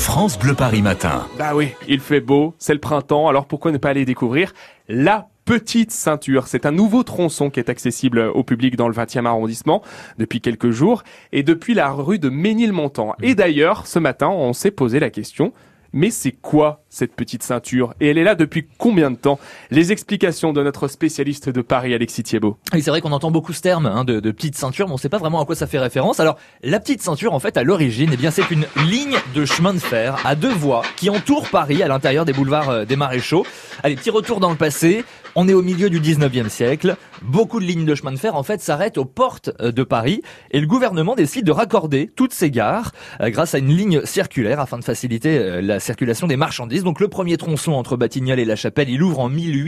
France Bleu Paris Matin. Bah oui, il fait beau, c'est le printemps, alors pourquoi ne pas aller découvrir la Petite Ceinture? C'est un nouveau tronçon qui est accessible au public dans le 20e arrondissement depuis quelques jours et depuis la rue de Ménilmontant. Et d'ailleurs, ce matin, on s'est posé la question, mais c'est quoi cette Petite Ceinture? Et elle est là depuis combien de temps? Les explications de notre spécialiste de Paris, Alexis Thiebaud. Oui, c'est vrai qu'on entend beaucoup ce terme de petite ceinture, mais on ne sait pas vraiment à quoi ça fait référence. Alors, la petite ceinture, en fait, à l'origine, c'est une ligne de chemin de fer à deux voies qui entoure Paris à l'intérieur des boulevards des Maréchaux. Allez, petit retour dans le passé. On est au milieu du 19e siècle. Beaucoup de lignes de chemin de fer, en fait, s'arrêtent aux portes de Paris. Et le gouvernement décide de raccorder toutes ces gares grâce à une ligne circulaire afin de faciliter la circulation des marchandises. Donc, le premier tronçon entre Batignolles et La Chapelle, il ouvre en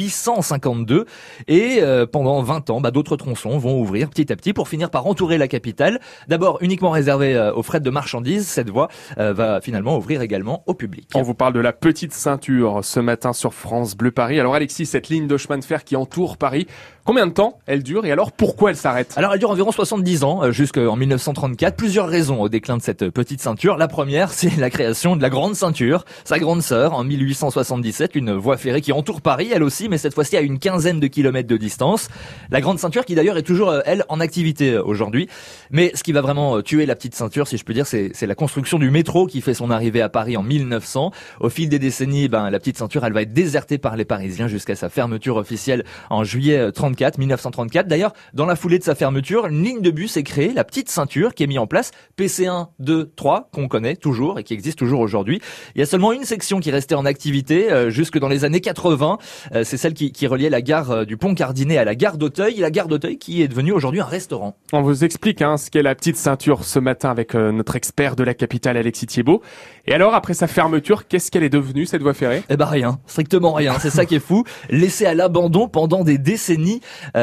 1852. Et pendant 20 ans, d'autres tronçons vont ouvrir petit à petit pour finir par entourer la capitale. D'abord, uniquement réservée aux fret de marchandises, cette voie va finalement ouvrir également au public. On vous parle de la Petite Ceinture ce matin sur France Bleu Paris. Alors Alexis, cette ligne de chemin de fer qui entoure Paris, combien de temps elle dure et alors pourquoi elle s'arrête? Alors elle dure environ 70 ans, jusqu'en 1934. Plusieurs raisons au déclin de cette petite ceinture. La première, c'est la création de la Grande Ceinture, sa grande sœur, en 1877, une voie ferrée qui entoure Paris, elle aussi, mais cette fois-ci à une quinzaine de kilomètres de distance. La Grande Ceinture qui d'ailleurs est toujours, elle, en activité aujourd'hui. Mais ce qui va vraiment tuer la petite ceinture, si je peux dire, c'est la construction du métro qui fait son arrivée à Paris en 1900. Au fil des décennies, la petite ceinture, elle va être désertée par les Parisiens jusqu'à sa fermeture officielle en juillet 1934. D'ailleurs, dans la foulée de sa fermeture, une ligne de bus est créée, la Petite Ceinture, qui est mise en place, PC1, 2, 3, qu'on connaît toujours et qui existe toujours aujourd'hui. Il y a seulement une section qui restait en activité jusque dans les années 80. C'est celle qui reliait la gare du Pont Cardinet à la gare d'Auteuil. La gare d'Auteuil qui est devenue aujourd'hui un restaurant. On vous explique ce qu'est la Petite Ceinture ce matin avec notre expert de la capitale, Alexis Thiebaud. Et alors, après sa fermeture, qu'est-ce qu'elle est devenue, cette voie ferrée? Rien, strictement rien. C'est ça qui est fou. Laissée à l'abandon pendant des décennies,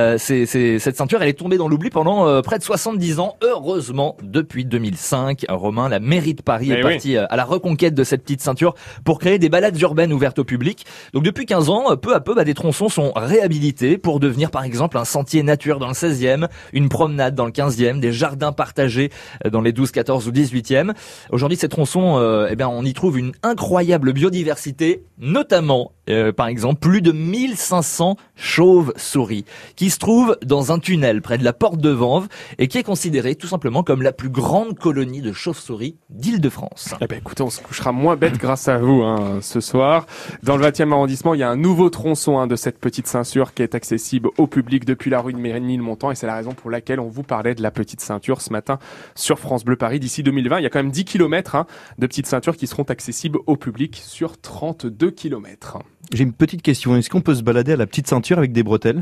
cette ceinture, elle est tombée dans l'oubli pendant près de 70 ans. Heureusement, depuis 2005, Romain, la mairie de Paris est partie à la reconquête de cette petite ceinture pour créer des balades urbaines ouvertes au public. Donc depuis 15 ans, peu à peu, des tronçons sont réhabilités pour devenir par exemple un sentier nature dans le 16e, une promenade dans le 15e, des jardins partagés dans les 12, 14 ou 18e. Aujourd'hui, ces tronçons, on y trouve une incroyable biodiversité, notamment, par exemple, plus de 1500 chauves-souris qui se trouvent dans un tunnel près de la porte de Vanves et qui est considérée tout simplement comme la plus grande colonie de chauves-souris d'Île-de-France. Écoutez, on se couchera moins bête grâce à vous ce soir. Dans le 20e arrondissement, il y a un nouveau tronçon de cette Petite Ceinture qui est accessible au public depuis la rue de Ménilmontant et c'est la raison pour laquelle on vous parlait de la Petite Ceinture ce matin sur France Bleu Paris. D'ici 2020, il y a quand même 10 km de Petite Ceinture qui seront accessibles au public sur 32 km. J'ai une petite question. Est-ce qu'on peut se balader à la Petite Ceinture avec des bretelles?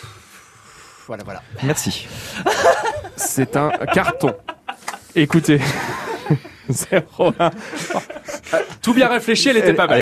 Voilà. Merci. C'est un carton. Écoutez, 0-1. Tout bien réfléchi, elle était pas belle.